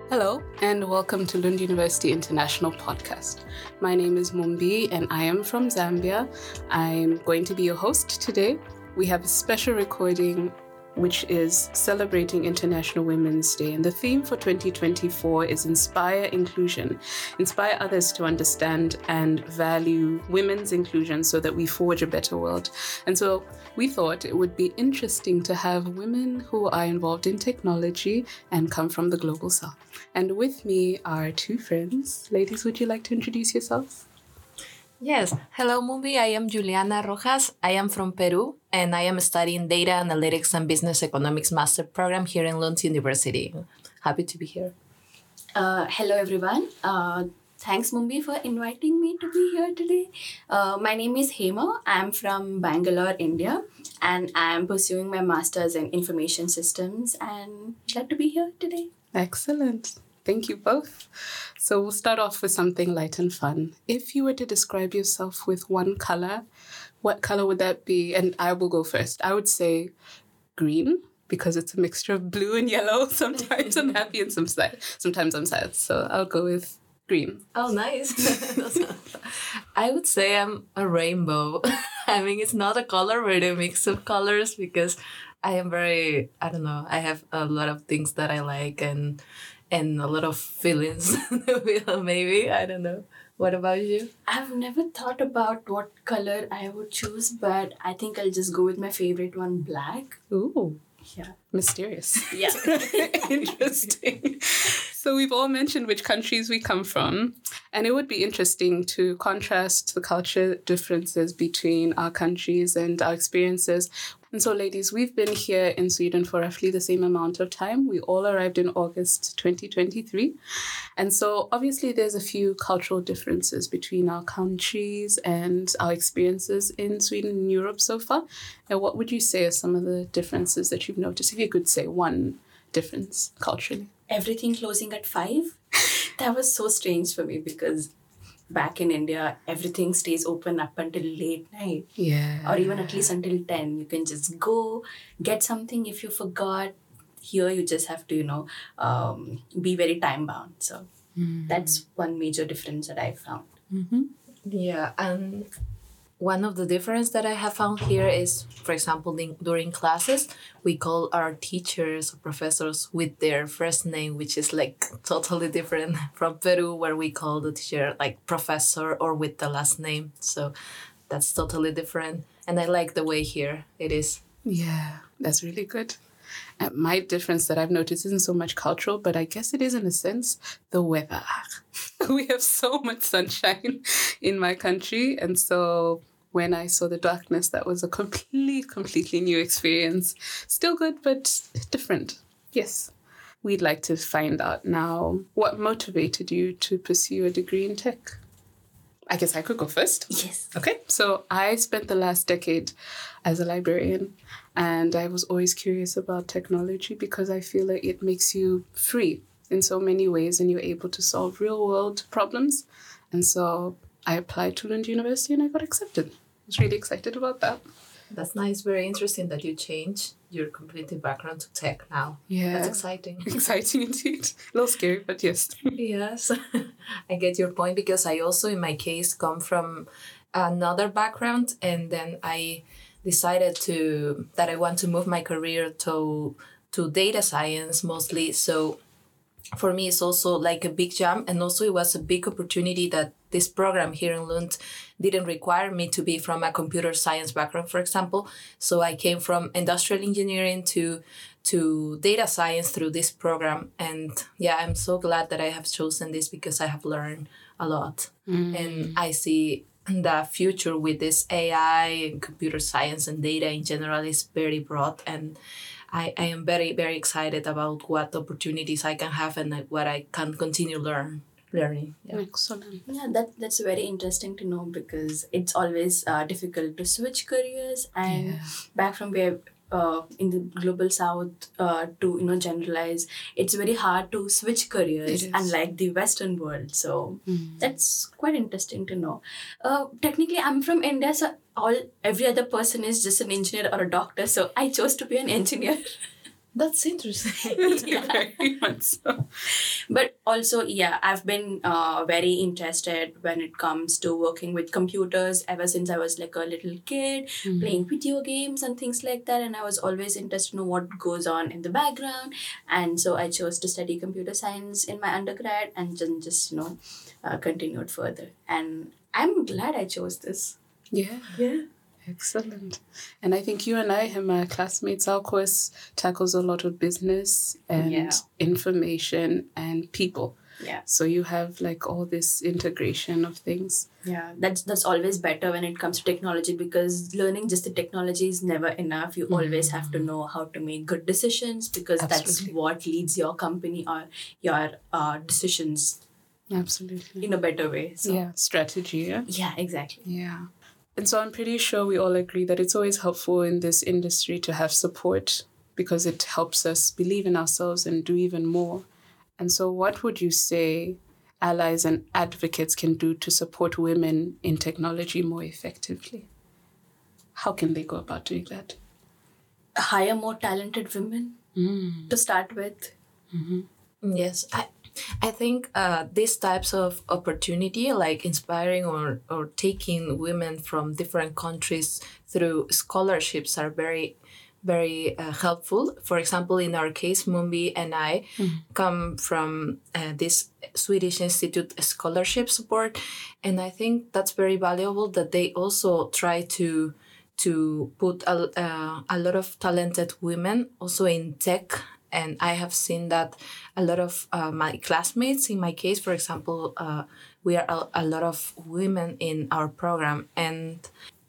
Hello, and welcome to Lund University International Podcast. My name is Mumbi, and I am from Zambia. I'm going to be your host today. We have a special recording which is celebrating International Women's Day. And the theme for 2024 is Inspire Inclusion. Inspire others to understand and value women's inclusion so that we forge a better world. And so we thought it would be interesting to have women who are involved in technology and come from the global south. And with me are two friends. Ladies, would you like to introduce yourselves? Yes. Hello, Mumbi. I am Juliana Rojas. I am from Peru, and I am studying Data Analytics and Business Economics Master Program here in Lund University. Happy to be here. Hello, everyone. Thanks, Mumbi, for inviting me to be here today. My name is Hema. I'm from Bangalore, India, and I'm pursuing my master's in information systems, and glad to be here today. Excellent. Thank you both. So we'll start off with something light and fun. If you were to describe yourself with one color, what color would that be? And I will go first. I would say green, because it's a mixture of blue and yellow. Sometimes I'm happy and sometimes I'm sad. So I'll go with green. Oh, nice. I would say I'm a rainbow. I mean, it's not a color, but a mix of colors because I am I have a lot of things that I like and a lot of feelings, maybe. I don't know. What about you? I've never thought about what color I would choose, but I think I'll just go with my favorite one, black. Ooh. Yeah. Mysterious. Yeah. Interesting. So we've all mentioned which countries we come from, and it would be interesting to contrast the culture differences between our countries and our experiences. And so, ladies, we've been here in Sweden for roughly the same amount of time. We all arrived in August 2023. And so, obviously, there's a few cultural differences between our countries and our experiences in Sweden and Europe so far. And what would you say are some of the differences that you've noticed, if you could say one difference culturally? Everything closing at 5. That was so strange for me because back in India, everything stays open up until late night. Yeah. Or even at least until 10. You can just go, get something if you forgot. Here, you just have to, be very time bound. So that's one major difference that I found. Mm-hmm. Yeah, and one of the difference that I have found here is, for example, during classes, we call our teachers or professors with their first name, which is like totally different from Peru, where we call the teacher like professor or with the last name. So that's totally different. And I like the way here it is. Yeah, that's really good. My difference that I've noticed isn't so much cultural, but I guess it is in a sense the weather. We have so much sunshine in my country. And so when I saw the darkness, that was a completely new experience. Still good, but different. Yes. We'd like to find out now what motivated you to pursue a degree in tech. I guess I could go first. Yes. Okay. So I spent the last decade as a librarian, and I was always curious about technology because I feel like it makes you free in so many ways and you're able to solve real world problems. And so I applied to Lund University and I got accepted. I was really excited about that. That's nice. Very interesting that you changed your completely background to tech now. Yeah. That's exciting. Exciting indeed. A little scary, but yes. Yes, I get your point because I also, in my case, come from another background, and then I decided that I want to move my career to data science mostly. So for me, it's also like a big jump, and also it was a big opportunity that this program here in Lund didn't require me to be from a computer science background, for example. So I came from industrial engineering to data science through this program. And yeah, I'm so glad that I have chosen this because I have learned a lot. And I see the future with this AI and computer science and data in general is very broad. And I am very, very excited about what opportunities I can have and what I can continue learning. Yeah. Excellent. Yeah, that's very interesting to know because it's always difficult to switch careers and back from where in the global south to generalize, it's very hard to switch careers unlike the Western world. So that's quite interesting to know. Technically, I'm from India, so every other person is just an engineer or a doctor. So I chose to be an engineer. That's interesting. Very much so. But also, yeah, I've been very interested when it comes to working with computers ever since I was like a little kid, playing video games and things like that. And I was always interested in what goes on in the background. And so I chose to study computer science in my undergrad and then just, continued further. And I'm glad I chose this. Yeah. Yeah. Excellent. And I think you and I, Hima, classmates, our course tackles a lot of business and information and people. Yeah. So you have like all this integration of things. Yeah, that's always better when it comes to technology, because learning just the technology is never enough. You always have to know how to make good decisions, because that's what leads your company or your decisions Absolutely. in a better way. So. Yeah, strategy, yeah? Yeah, exactly. Yeah. And so I'm pretty sure we all agree that it's always helpful in this industry to have support, because it helps us believe in ourselves and do even more. And so what would you say allies and advocates can do to support women in technology more effectively? How can they go about doing that? Hire more talented women to start with. Yes, I think these types of opportunity, like inspiring or taking women from different countries through scholarships, are very, very helpful. For example, in our case, Mumbi and I come from this Swedish Institute scholarship support, and I think that's very valuable that they also try to put a lot of talented women also in tech. And I have seen that a lot of my classmates, in my case, for example, we are a lot of women in our program. And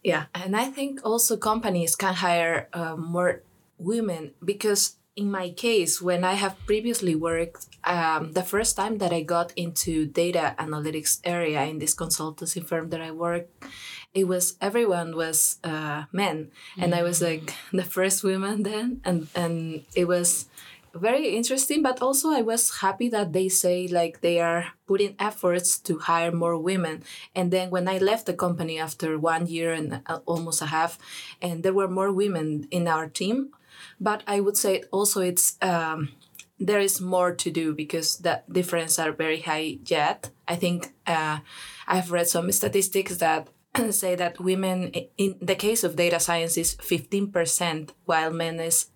I think also companies can hire more women, because in my case, when I have previously worked, the first time that I got into data analytics area in this consultancy firm that I worked, everyone was men, and I was like the first woman then, and it was very interesting. But also I was happy that they say like they are putting efforts to hire more women. And then when I left the company after 1 year and almost a half, and there were more women in our team. But I would say also it's there is more to do, because the differences are very high yet. I think I've read some statistics that say that women, in the case of data science, is 15%, while men is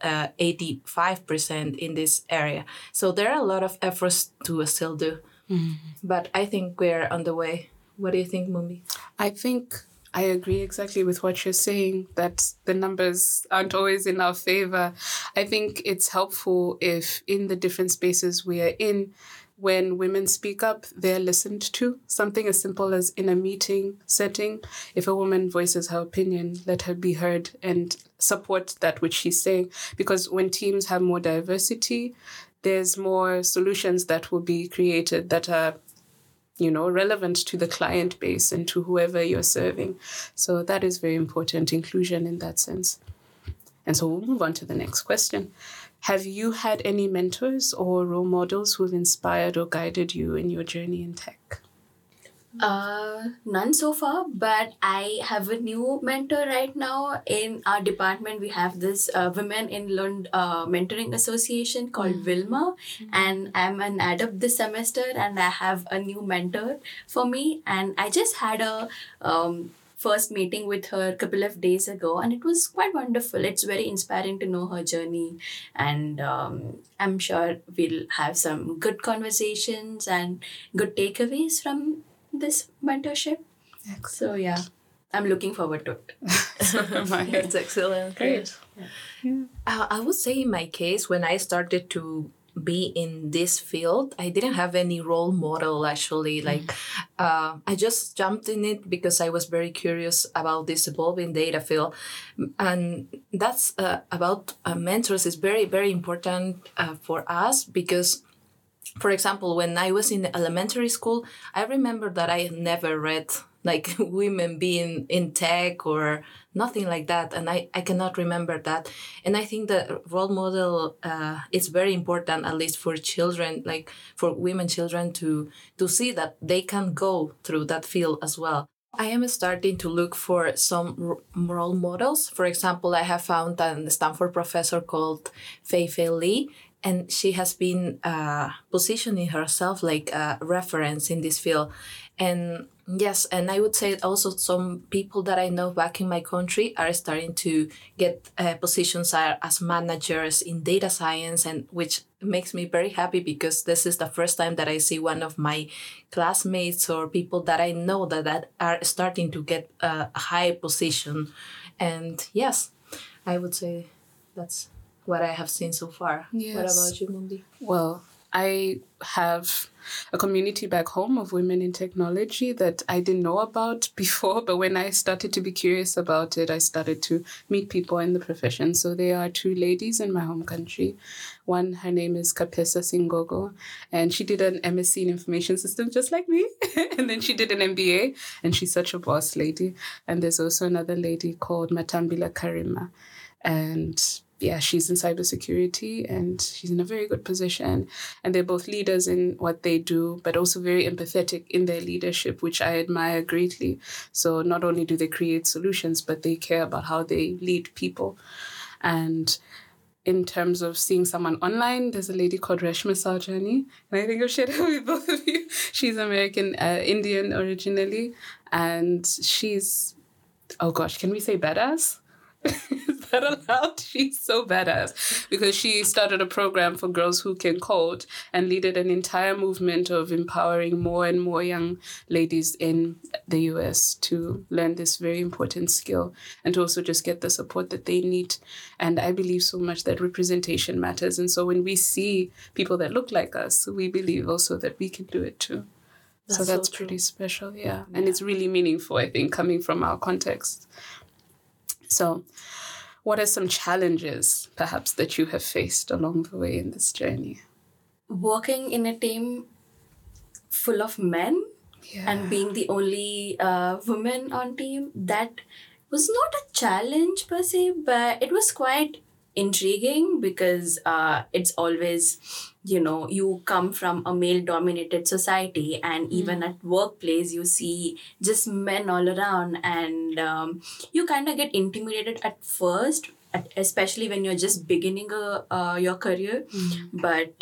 85% in this area. So there are a lot of efforts to still do. But I think we're on the way. What do you think, Mumbi? I think I agree exactly with what you're saying, that the numbers aren't always in our favor. I think it's helpful if in the different spaces we are in, when women speak up, they're listened to. Something as simple as in a meeting setting, if a woman voices her opinion, let her be heard and support that which she's saying. Because when teams have more diversity, there's more solutions that will be created that are, relevant to the client base and to whoever you're serving. So that is very important, inclusion in that sense. And so we'll move on to the next question. Have you had any mentors or role models who've inspired or guided you in your journey in tech? None so far, but I have a new mentor right now. In our department, we have this Women in Lund Mentoring Association called Wilma, and I'm an adept this semester, and I have a new mentor for me. And I just had a first meeting with her a couple of days ago, and it was quite wonderful. It's very inspiring to know her journey, and I'm sure we'll have some good conversations and good takeaways from this mentorship. Excellent. So yeah, I'm looking forward to it. That's excellent. Great. Yeah. I would say in my case, when I started to be in this field, I didn't have any role model actually. Like I just jumped in it because I was very curious about this evolving data field. And that's about mentors is very, very important for us, because for example, when I was in elementary school, I remember that I never read like women being in tech or nothing like that. And I cannot remember that. And I think the role model is very important, at least for children, like for women children to see that they can go through that field as well. I am starting to look for some role models. For example, I have found a Stanford professor called Fei-Fei Li, and she has been positioning herself like a reference in this field. And yes, and I would say also some people that I know back in my country are starting to get positions as managers in data science, and which makes me very happy because this is the first time that I see one of my classmates or people that I know that are starting to get a high position. And yes, I would say that's what I have seen so far. Yes. What about you, Mundi? Well, I have a community back home of women in technology that I didn't know about before, but when I started to be curious about it, I started to meet people in the profession. So there are 2 ladies in my home country. One, her name is Kapesa Singogo, and she did an MSc in Information Systems just like me. And then she did an MBA, and she's such a boss lady. And there's also another lady called Matambila Karima. And yeah, she's in cybersecurity and she's in a very good position. And they're both leaders in what they do, but also very empathetic in their leadership, which I admire greatly. So not only do they create solutions, but they care about how they lead people. And in terms of seeing someone online, there's a lady called Reshma Saujani, and I think I've shared her with both of you. She's American, Indian originally, and she's, oh gosh, can we say badass? Is that allowed? She's so badass because she started a program for girls who can code and leaded an entire movement of empowering more and more young ladies in the US to learn this very important skill and to also just get the support that they need. And I believe so much that representation matters. And so when we see people that look like us, we believe also that we can do it too. So that's so pretty special, yeah. And it's really meaningful, I think, coming from our context. So what are some challenges, perhaps, that you have faced along the way in this journey? Working in a team full of men and being the only woman on team, that was not a challenge per se, but it was quite intriguing because it's always, you come from a male-dominated society, and even at workplace, you see just men all around, and you kind of get intimidated at first, especially when you're just beginning your career. But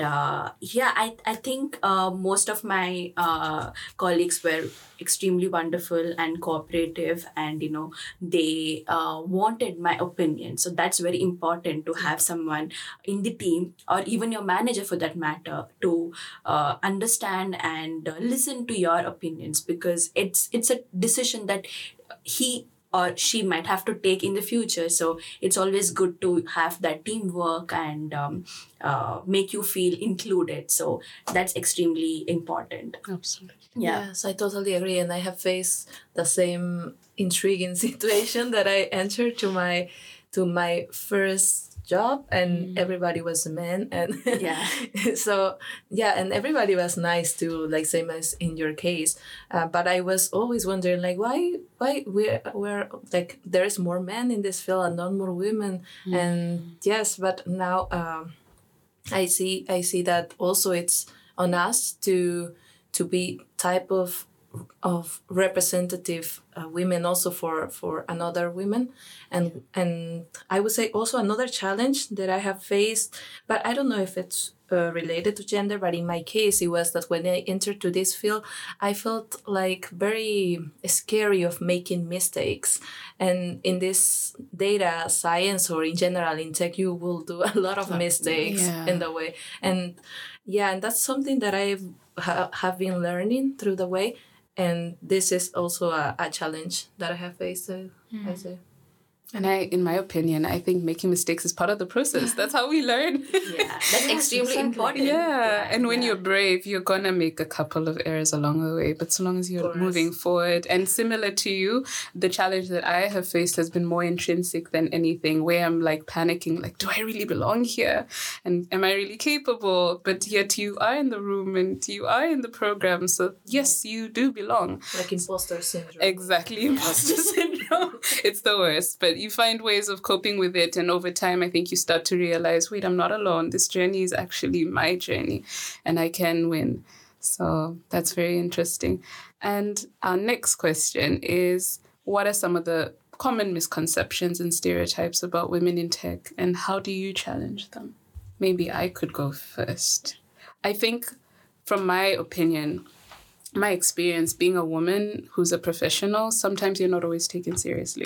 I think most of my colleagues were extremely wonderful and cooperative, and they wanted my opinion. So that's very important to have someone in the team, or even your manager for that matter, to understand and listen to your opinions, because it's a decision that he or she might have to take in the future. So it's always good to have that teamwork and make you feel included. So that's extremely important. Absolutely. Yeah. Yes, I totally agree. And I have faced the same intriguing situation that I entered to my first job, and everybody was a man, and so and everybody was nice too, like same as in your case, but I was always wondering, like, why we're like there is more men in this field and not more women. And yes, but now I see that also it's on us to be type of representative women also for another women. And I would say also another challenge that I have faced, but I don't know if it's related to gender, but in my case it was that when I entered to this field, I felt like very scary of making mistakes. And in this data science, or in general in tech, you will do a lot of mistakes in the way. And that's something that I have been learning through the way. And this is also a challenge that I have faced, I say. And in my opinion, I think making mistakes is part of the process. That's how we learn. That's extremely important. And when you're brave, you're going to make a couple of errors along the way. But so long as you're moving forward, and similar to you, the challenge that I have faced has been more intrinsic than anything, where I'm like panicking, like, do I really belong here? And am I really capable? But yet you are in the room and you are in the program. So yes, you do belong. Like imposter syndrome. Exactly, imposter syndrome. It's the worst. But you find ways of coping with it. And over time, I think you start to realize, wait, I'm not alone. This journey is actually my journey and I can win. So that's very interesting. And our next question is, what are some of the common misconceptions and stereotypes about women in tech, and how do you challenge them? Maybe I could go first. I think, from my opinion, my experience being a woman who's a professional, sometimes you're not always taken seriously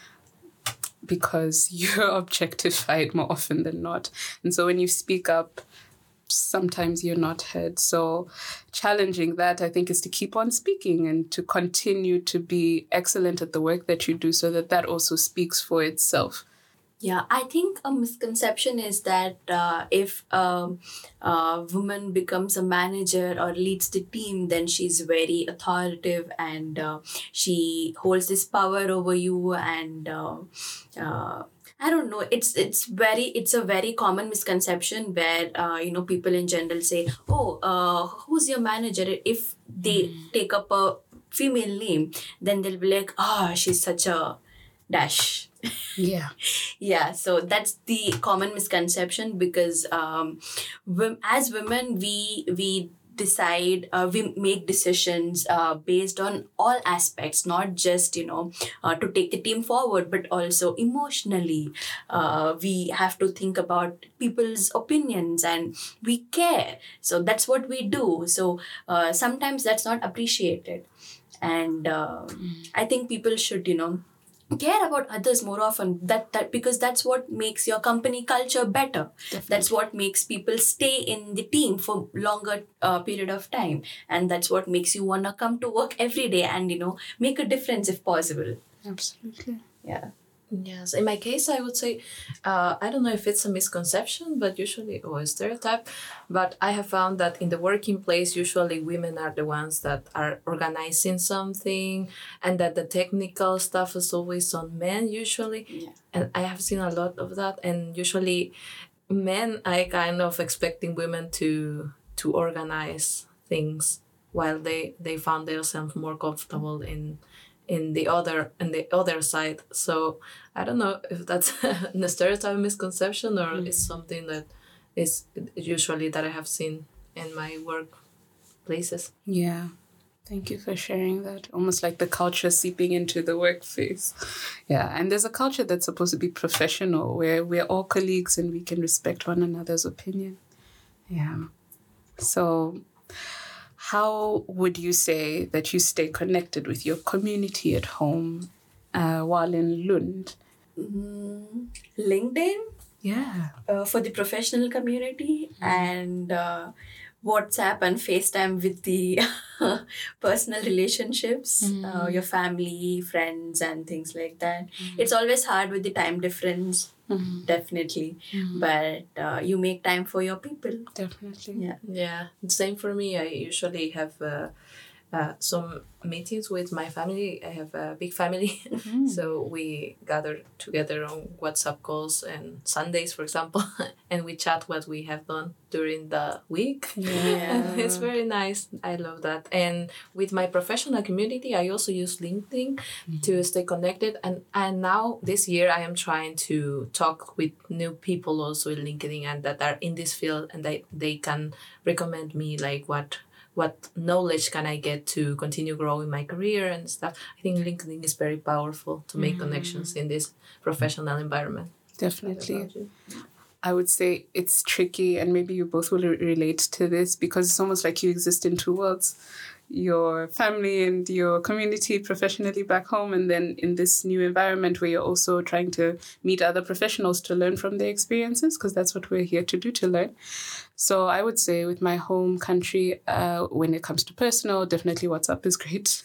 because you're objectified more often than not. And so when you speak up, sometimes you're not heard. So challenging that, I think, is to keep on speaking and to continue to be excellent at the work that you do so that that also speaks for itself. Yeah, I think a misconception is that if a woman becomes a manager or leads the team, then she's very authoritative and she holds this power over you. And I don't know. It's a very common misconception where people in general say, "Oh, who's your manager?" If they take up a female name, then they'll be like, "Ah, she's such a dash." Yeah. Yeah, so that's the common misconception because as women, we decide, we make decisions based on all aspects, not just, to take the team forward, but also emotionally. We have to think about people's opinions and we care. So that's what we do. So sometimes that's not appreciated. And I think people should, care about others more often, that because that's what makes your company culture better. Definitely. That's what makes people stay in the team for longer period of time, and that's what makes you want to come to work every day and make a difference if possible. Absolutely. Yeah. Yes, in my case, I would say, I don't know if it's a misconception, but usually, or a stereotype, but I have found that in the working place, usually women are the ones that are organizing something, and that the technical stuff is always on men, usually. Yeah. And I have seen a lot of that, and usually men are kind of expecting women to organize things while they found themselves more comfortable in the other side. So I don't know if that's a stereotype misconception or it's something that is usually that I have seen in my workplaces. Yeah. Thank you for sharing that. Almost like the culture seeping into the workplace. Yeah. And there's a culture that's supposed to be professional where we're all colleagues and we can respect one another's opinion. Yeah. So how would you say that you stay connected with your community at home while in Lund? LinkedIn. Yeah. For the professional community, and WhatsApp and FaceTime with the personal relationships, your family, friends, and things like that. It's always hard with the time difference, definitely. But you make time for your people. Definitely. Yeah. Yeah, same for me. I usually have some meetings with my family. I have a big family, so we gather together on WhatsApp calls and Sundays, for example, and we chat what we have done during the week. Yeah. It's very nice. I love that. And with my professional community, I also use LinkedIn to stay connected. And now this year, I am trying to talk with new people also in LinkedIn and that are in this field, and they can recommend me like what knowledge can I get to continue growing my career and stuff. I think LinkedIn is very powerful to make connections in this professional environment. Definitely. I would say it's tricky, and maybe you both will relate to this, because it's almost like you exist in two worlds. Your family and your community professionally back home, and then in this new environment where you're also trying to meet other professionals to learn from their experiences, because that's what we're here to do, to learn. So I would say with my home country, when it comes to personal, definitely WhatsApp is great.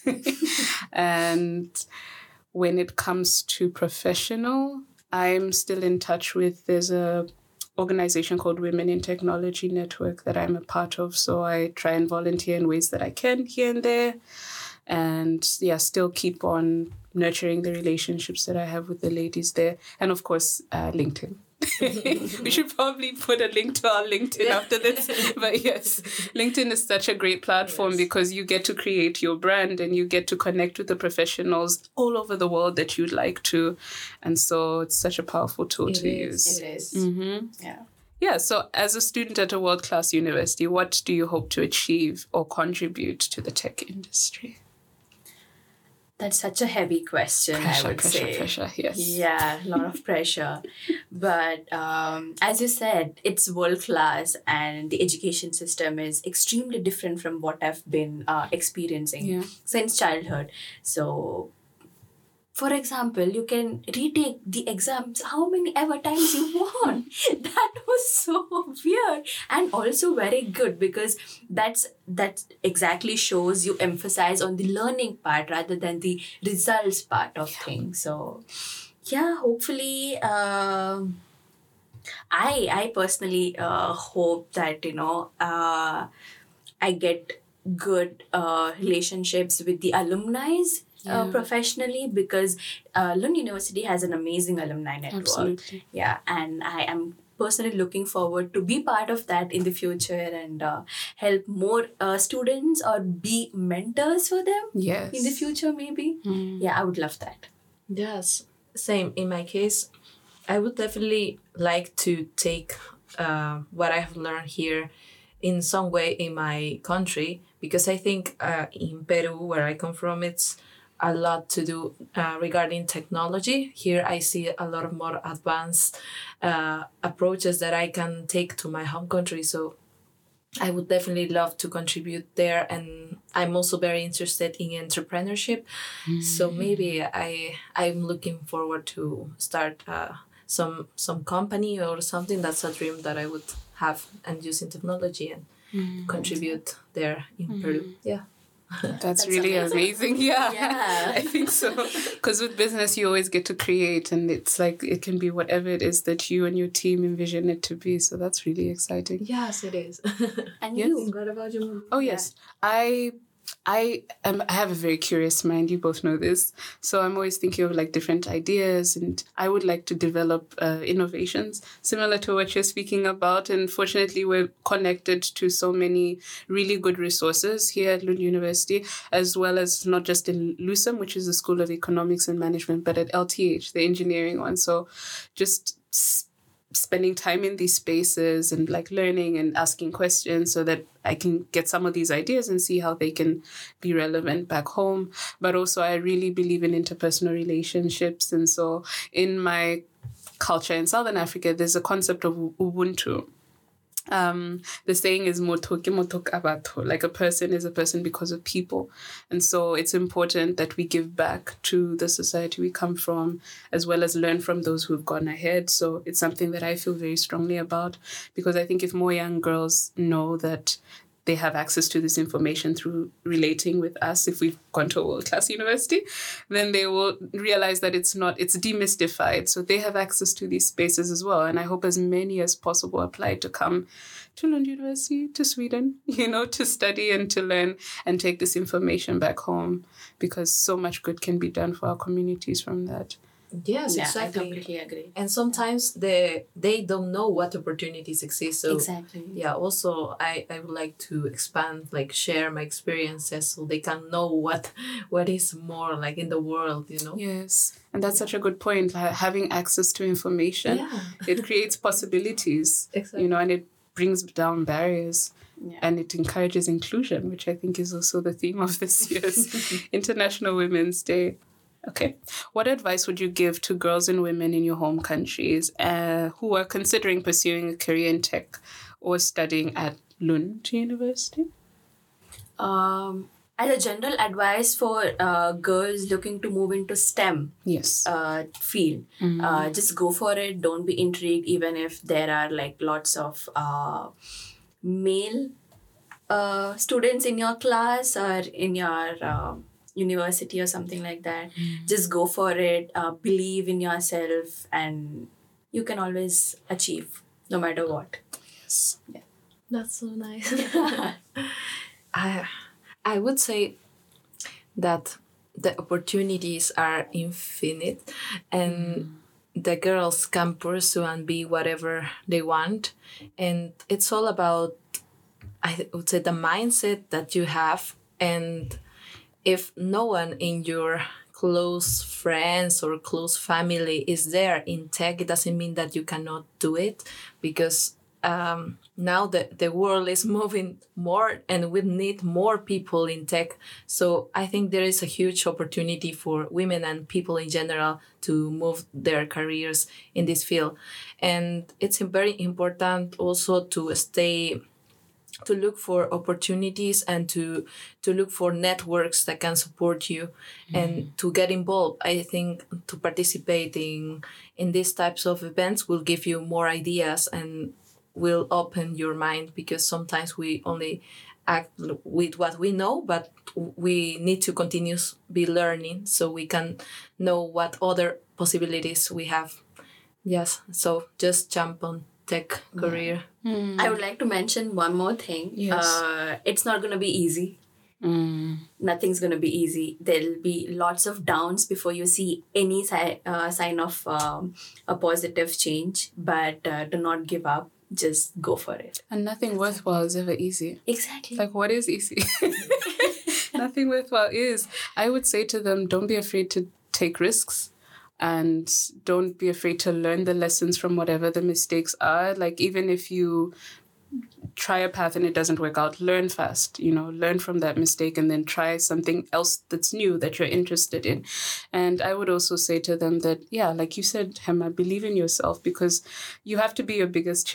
And when it comes to professional, I'm still in touch with, there's a organization called Women in Technology Network that I'm a part of. So I try and volunteer in ways that I can here and there. And yeah, still keep on nurturing the relationships that I have with the ladies there. And of course, LinkedIn. We should probably put a link to our LinkedIn after this. But yes, LinkedIn is such a great platform because you get to create your brand and you get to connect with the professionals all over the world that you'd like to. And so it's such a powerful tool to use. It is. Mm-hmm. Yeah. Yeah, so as a student at a world-class university, what do you hope to achieve or contribute to the tech industry? That's such a heavy question, I would say. Pressure, yes. Yeah, a lot of pressure. But as you said, it's world class, and the education system is extremely different from what I've been experiencing since childhood. So, for example, you can retake the exams how many ever times you want. That was so weird and also very good, because that exactly shows you emphasize on the learning part rather than the results part of things. So yeah, hopefully I personally hope that I get good relationships with the alumni professionally, because Lund University has an amazing alumni network. Absolutely. Yeah, and I am personally looking forward to be part of that in the future and help more students or be mentors for them in the future, maybe. Yeah, I would love that. Yes, same. In my case, I would definitely like to take what I have learned here in some way in my country, because I think in Peru, where I come from, it's a lot to do regarding technology. Here I see a lot of more advanced approaches that I can take to my home country. So I would definitely love to contribute there. And I'm also very interested in entrepreneurship. So maybe I'm looking forward to start some company or something. That's a dream that I would have, and using technology and contribute there in Peru. Yeah. That's really amazing. Yeah, I think so. Because with business, you always get to create, and it's like it can be whatever it is that you and your team envision it to be. So that's really exciting. Yes, it is. And yes. you, what about you? Oh, yes. I have a very curious mind. You both know this. So I'm always thinking of like different ideas, and I would like to develop innovations similar to what you're speaking about. And fortunately, we're connected to so many really good resources here at Lund University, as well as not just in LUSEM, which is the School of Economics and Management, but at LTH, the engineering one. So just spending time in these spaces and like learning and asking questions so that I can get some of these ideas and see how they can be relevant back home. But also I really believe in interpersonal relationships. And so in my culture in Southern Africa, there's a concept of Ubuntu. The saying is moto ke moto ka batho, like a person is a person because of people. And so it's important that we give back to the society we come from, as well as learn from those who've gone ahead. So it's something that I feel very strongly about, because I think if more young girls know that they have access to this information through relating with us, if we've gone to a world-class university, then they will realize that it's demystified. So they have access to these spaces as well. And I hope as many as possible apply to come to Lund University, to Sweden, to study and to learn and take this information back home, because so much good can be done for our communities from that. Yes, yeah, exactly. I completely agree. And sometimes they don't know what opportunities exist. So exactly. Yeah, also I would like to expand, like share my experiences so they can know what is more like in the world, Yes. And that's such a good point. Having access to information, it creates possibilities, exactly. And it brings down barriers. Yeah. And it encourages inclusion, which I think is also the theme of this year's International Women's Day. Okay. What advice would you give to girls and women in your home countries who are considering pursuing a career in tech or studying at Lund University? As a general advice for girls looking to move into STEM field, just go for it. Don't be intrigued, even if there are like lots of male students in your class or in your university or something like that. Just go for it, believe in yourself, and you can always achieve no matter what. Yes. Yeah. That's so nice. I would say that the opportunities are infinite, and the girls can pursue and be whatever they want. And it's all about, I would say, the mindset that you have. And if no one in your close friends or close family is there in tech, it doesn't mean that you cannot do it, because now the world is moving more and we need more people in tech. So I think there is a huge opportunity for women and people in general to move their careers in this field. And it's very important also to look for opportunities and to look for networks that can support you and to get involved. I think to participate in these types of events will give you more ideas and will open your mind, because sometimes we only act with what we know, but we need to continue be learning so we can know what other possibilities we have. Yes, so just jump on tech career. I would like to mention one more thing. Yes. It's not going to be easy. Nothing's going to be easy. There'll be lots of downs before you see any sign of a positive change. But do not give up. Just go for it. And nothing worthwhile is ever easy. Exactly. Like, what is easy? Nothing worthwhile is. I would say to them, don't be afraid to take risks. And don't be afraid to learn the lessons from whatever the mistakes are. Like, even if you try a path and it doesn't work out, learn fast, learn from that mistake and then try something else that's new that you're interested in. And I would also say to them that, yeah, like you said, Hema, believe in yourself, because you have to be your biggest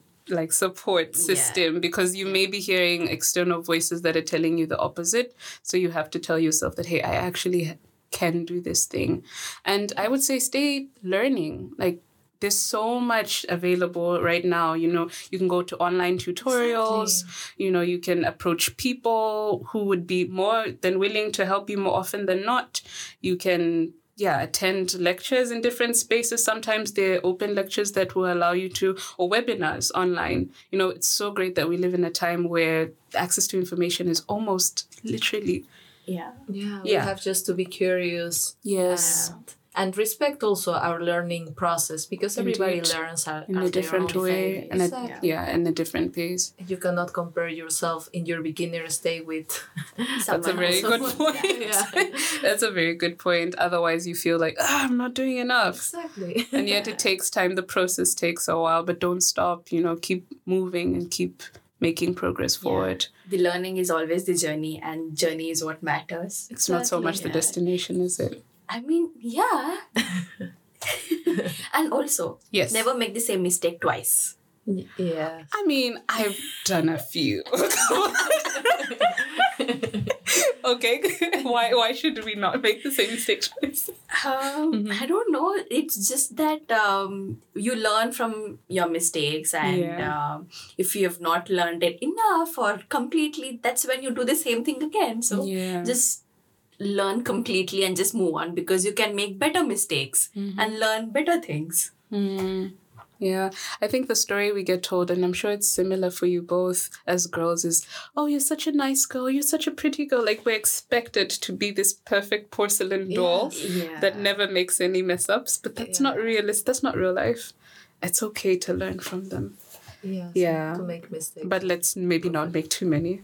support system, because you may be hearing external voices that are telling you the opposite. So you have to tell yourself that, hey, I actually can do this thing. And I would say stay learning. Like, there's so much available right now. You can go to online tutorials. Exactly. You can approach people who would be more than willing to help you more often than not. You can attend lectures in different spaces. Sometimes they're open lectures that will allow you to, or webinars online. It's so great that we live in a time where access to information is almost literally. We have just to be curious. Yes. And respect also our learning process, because everybody learns in a different way and in a different pace. You cannot compare yourself in your beginner state with That's a very good point. That's a very good point. Otherwise you feel like, I'm not doing enough. Exactly. And yet it takes time. The process takes a while, but don't stop, keep moving and keep making progress forward. The learning is always the journey, and journey is what matters. It's not so much the destination, is it? I mean, yeah. And also, never make the same mistake twice. Yeah. I mean, I've done a few. Okay. Why should we not make the same mistake twice? I don't know. It's just that you learn from your mistakes, and if you have not learned it enough or completely, that's when you do the same thing again. So just learn completely and just move on, because you can make better mistakes and learn better things. Yeah, I think the story we get told, and I'm sure it's similar for you both as girls, is, oh, you're such a nice girl, you're such a pretty girl. Like, we're expected to be this perfect porcelain doll that never makes any mess ups, but that's not realistic. That's not real life. It's okay to learn from them. To make mistakes. But let's maybe not make too many.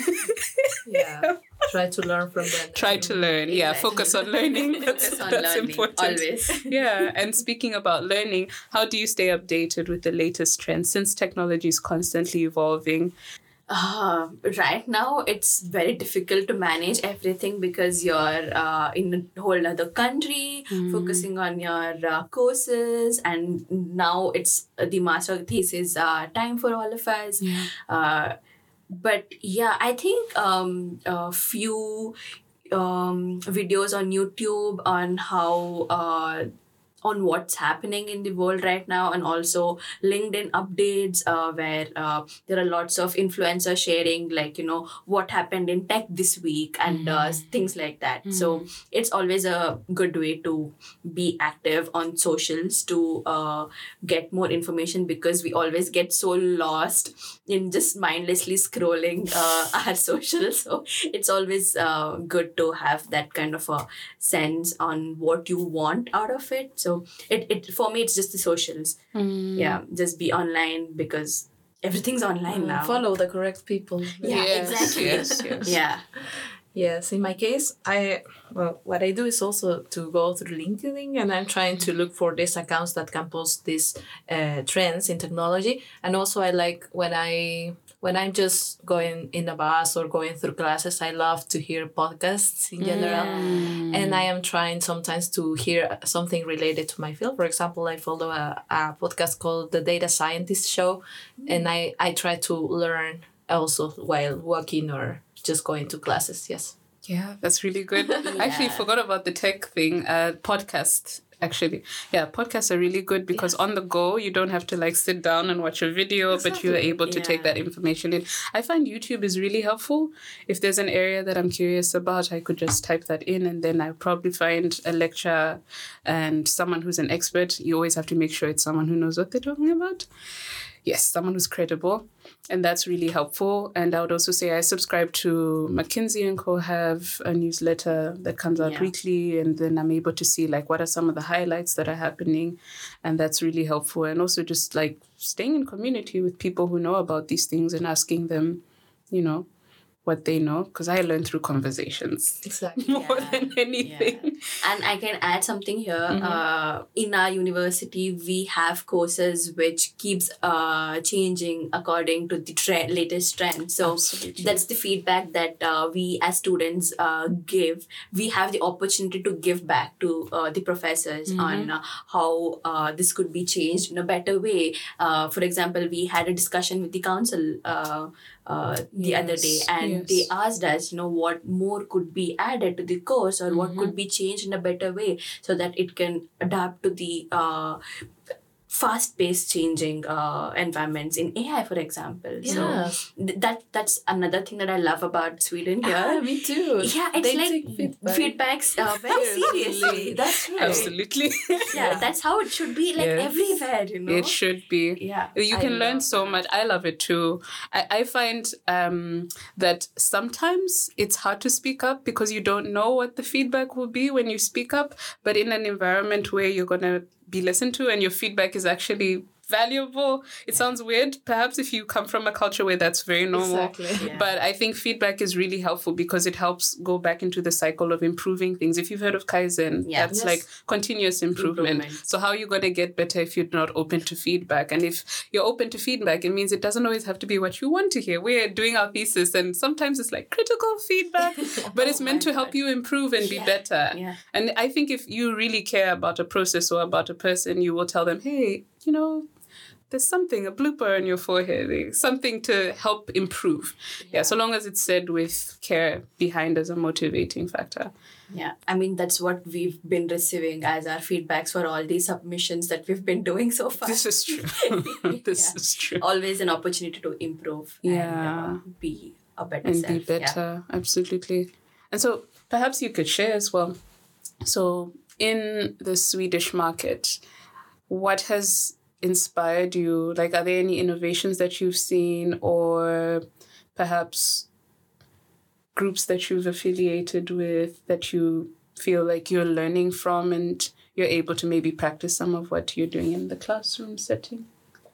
Try to learn from them. Try to learn. Exactly. Yeah, focus on learning. That's learning, important. Always. Yeah, and speaking about learning, how do you stay updated with the latest trends since technology is constantly evolving? Right now, it's very difficult to manage everything, because you're in a whole other country, focusing on your courses, and now it's the master thesis time for all of us. But I think a few videos on YouTube on how on what's happening in the world right now, and also LinkedIn updates where there are lots of influencers sharing, like, what happened in tech this week and things like that. So it's always a good way to be active on socials to get more information, because we always get so lost in just mindlessly scrolling our socials. So it's always good to have that kind of a sense on what you want out of it. So it for me, it's just the socials. Just be online, because everything's online now. Follow the correct people. Exactly. Yes. Yes, in my case, what I do is also to go through LinkedIn, and I'm trying to look for these accounts that can post these trends in technology. And also, I like when I'm just going in a bus or going through classes, I love to hear podcasts in general. And I am trying sometimes to hear something related to my field. For example, I follow a podcast called The Data Scientist Show, and I try to learn also while walking or just going to classes. Yes. Yeah, that's really good. I actually forgot about the tech thing. Podcast, actually. Yeah, podcasts are really good because on the go, you don't have to like sit down and watch a video, but you're able to take that information in. I find YouTube is really helpful. If there's an area that I'm curious about, I could just type that in and then I'll probably find a lecture and someone who's an expert. You always have to make sure it's someone who knows what they're talking about. Yes, someone who's credible. And that's really helpful. And I would also say I subscribe to McKinsey & Co. have a newsletter that comes out weekly. And then I'm able to see like what are some of the highlights that are happening. And that's really helpful. And also just like staying in community with people who know about these things and asking them, you know, what they know, because I learn through conversations more than anything. And I can add something here. In our university, we have courses which keeps changing according to the latest trend. So that's the feedback that we as students give. We have the opportunity to give back to the professors on how this could be changed in a better way. For example, we had a discussion with the council the other day, and they asked us, what more could be added to the course or what could be changed in a better way so that it can adapt to the fast-paced changing environments in AI, for example. So that's another thing that I love about Sweden here. Me too. Yeah, it's they like feedbacks very seriously. That's right. Absolutely. That's how it should be, like everywhere, It should be. Yeah. You can learn so much. I love it too. I find that sometimes it's hard to speak up because you don't know what the feedback will be when you speak up, but in an environment where you're going to be listened to and your feedback is actually valuable. It sounds weird, perhaps, if you come from a culture where that's very normal. Exactly. Yeah. But I think feedback is really helpful because it helps go back into the cycle of improving things. If you've heard of Kaizen, that's like continuous improvement. So how are you going to get better if you're not open to feedback? And if you're open to feedback, it means it doesn't always have to be what you want to hear. We're doing our thesis and sometimes it's like critical feedback, but it's meant to help you improve and be better. Yeah. And I think if you really care about a process or about a person, you will tell them, hey, there's something, a blooper on your forehead, something to help improve. Yeah, so long as it's said with care behind as a motivating factor. Yeah, I mean, that's what we've been receiving as our feedbacks for all these submissions that we've been doing so far. This is true. This is true. Always an opportunity to improve and be a better and self. And be better, absolutely. And so perhaps you could share as well. So in the Swedish market, what has inspired you? Like, are there any innovations that you've seen or perhaps groups that you've affiliated with that you feel like you're learning from and you're able to maybe practice some of what you're doing in the classroom setting?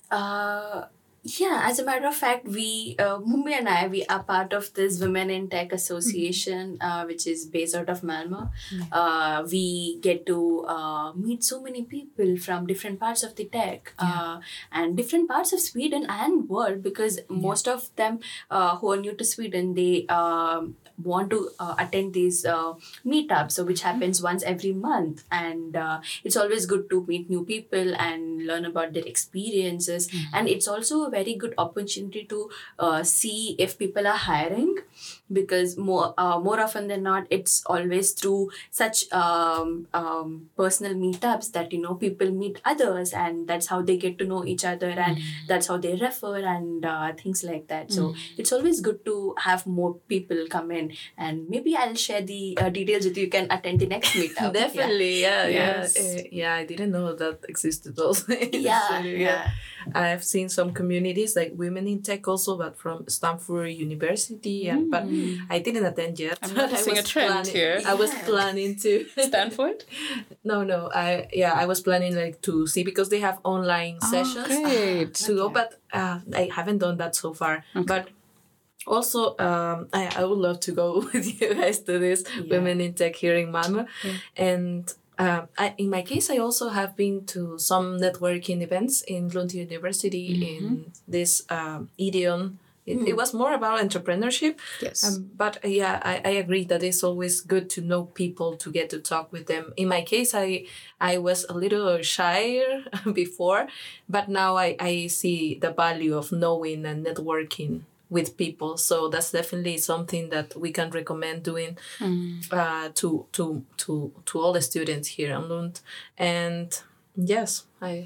Yeah, as a matter of fact, we, Mumbai and I, we are part of this Women in Tech Association, which is based out of Malmo. We get to meet so many people from different parts of the tech and different parts of Sweden and world, because most of them who are new to Sweden, they want to attend these meetups, so which happens once every month, and it's always good to meet new people and learn about their experiences, and it's also a very good opportunity to see if people are hiring, because more often than not, it's always through such personal meetups that people meet others, and that's how they get to know each other, and that's how they refer and things like that. So it's always good to have more people come in, and maybe I'll share the details with you. You can attend the next meetup. Definitely, I didn't know that existed also. I've seen some communities like Women in Tech also, but from Stanford University, but I didn't attend yet. I'm noticing a trend here. I was planning to. Stanford? No. I was planning to see, because they have online sessions great. to go, but I haven't done that so far. But Also, I would love to go with you guys to this Women in Tech here in Malmö. And in my case, I also have been to some networking events in Lund University in this Ideon. It was more about entrepreneurship. Yes. But I agree that it's always good to know people, to get to talk with them. In my case, I was a little shyer before, but now I see the value of knowing and networking with people. So that's definitely something that we can recommend doing to all the students here in Lund. And yes,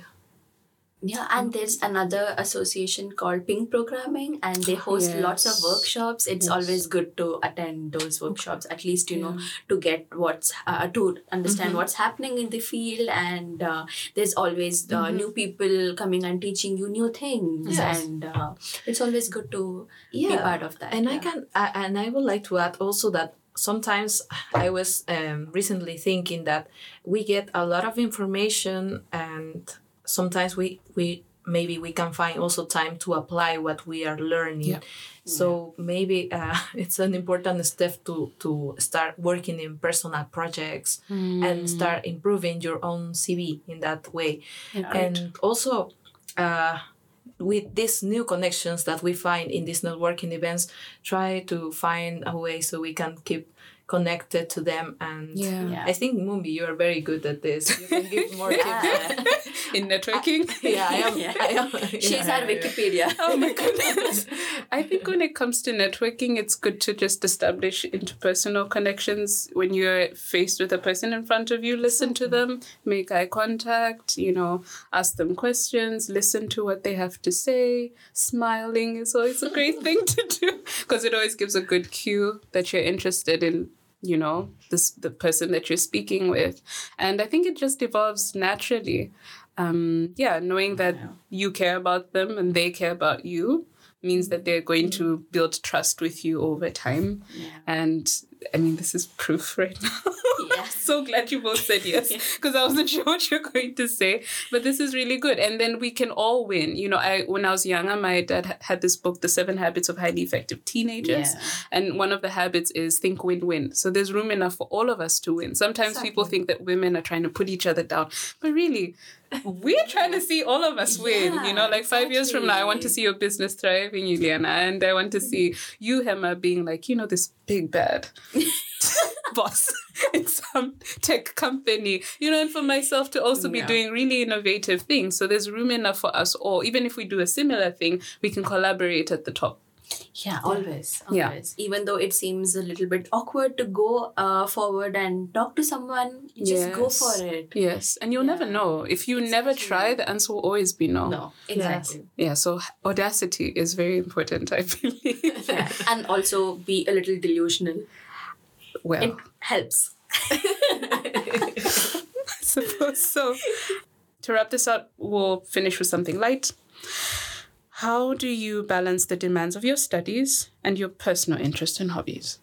Yeah, and there's another association called Pink Programming, and they host lots of workshops. It's always good to attend those workshops, at least, you know, to get to understand what's happening in the field. And there's always new people coming and teaching you new things. And it's always good to be part of that. And I would like to add also that sometimes I was recently thinking that we get a lot of information, and sometimes we maybe we can find also time to apply what we are learning. So maybe it's an important step to start working in personal projects and start improving your own CV in that way. And also with these new connections that we find in these networking events, try to find a way so we can keep connected to them. And I think, Mumbi, you are very good at this. You can give more tips. In networking? I am. She's our Wikipedia. Oh my goodness. I think when it comes to networking, it's good to just establish interpersonal connections. When you're faced with a person in front of you, listen to them, make eye contact, you know, ask them questions, listen to what they have to say. Smiling is always a great thing to do, because it always gives a good cue that you're interested in, you know, the person that you're speaking with. And I think it just evolves naturally. Knowing that you care about them and they care about you means that they're going to build trust with you over time. And I mean, this is proof right now. So glad you both said yes, because I wasn't sure what you're going to say. But this is really good. And then we can all win. You know, when I was younger, my dad had this book, The 7 Habits of Highly Effective Teenagers. And one of the habits is think win-win. So there's room enough for all of us to win. Sometimes people think that women are trying to put each other down. But really, we're trying to see all of us win. You know, like 5 years from now, I want to see your business thriving, Juliana. And I want to see you, Hema, being like, you know, this big bad boss in some tech company, you know, and for myself to also be doing really innovative things. So there's room enough for us all. Even if we do a similar thing, we can collaborate at the top. Yeah, always. Even though it seems a little bit awkward to go forward and talk to someone, just go for it. Yes, and you'll never know. If you never try, the answer will always be no. No, exactly. Yeah, so audacity is very important, I believe. And also be a little delusional. Well, it helps. I suppose so. To wrap this up, we'll finish with something light. How do you balance the demands of your studies and your personal interests and hobbies?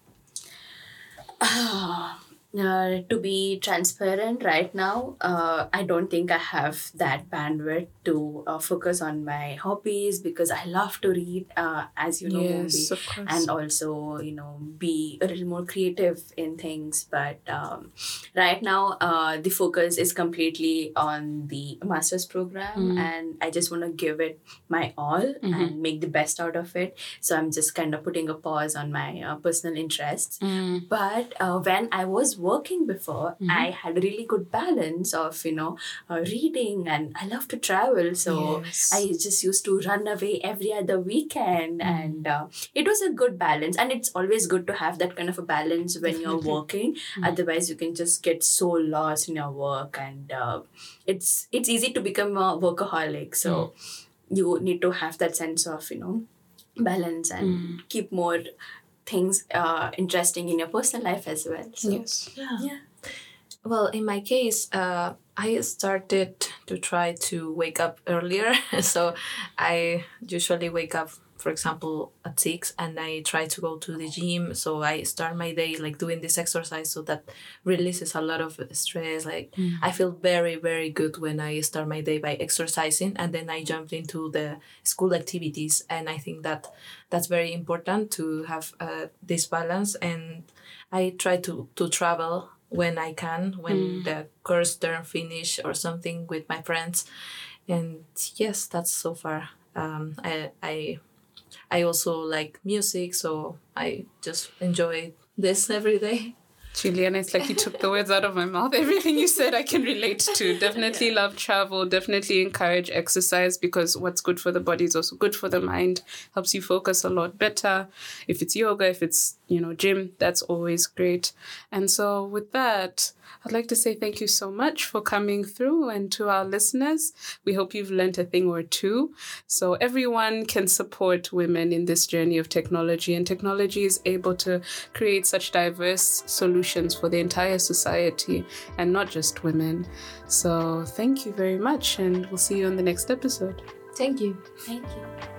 To be transparent right now, I don't think I have that bandwidth to focus on my hobbies, because I love to read, as you know, yes, of course. And also, you know, be a little more creative in things. But right now, the focus is completely on the master's program, and I just want to give it my all and make the best out of it. So I'm just kind of putting a pause on my personal interests. But when I was working before, I had a really good balance of, you know, reading, and I love to travel. So I just used to run away every other weekend, and it was a good balance. And it's always good to have that kind of a balance when you're working. Otherwise, you can just get so lost in your work, and it's easy to become a workaholic. So you need to have that sense of, you know, balance and keep more things interesting in your personal life as well. So, yes. Yeah. Well, in my case, I started to try to wake up earlier. So I usually wake up for example, at 6, and I try to go to the gym. So I start my day like doing this exercise, so that releases a lot of stress. Like I feel very, very good when I start my day by exercising, and then I jump into the school activities. And I think that that's very important to have this balance. And I try to travel when I can, when the course term finish or something, with my friends. And yes, that's so far. I also like music, so I just enjoy this every day. Juliana, it's like you took the words out of my mouth. Everything you said, I can relate to. Definitely love travel. Definitely encourage exercise, because what's good for the body is also good for the mind. Helps you focus a lot better. If it's yoga, if it's, gym, that's always great. And so with that, I'd like to say thank you so much for coming through, and to our listeners, we hope you've learned a thing or two. So everyone can support women in this journey of technology, and technology is able to create such diverse solutions for the entire society and not just women. So thank you very much, and we'll see you on the next episode. Thank you. Thank you.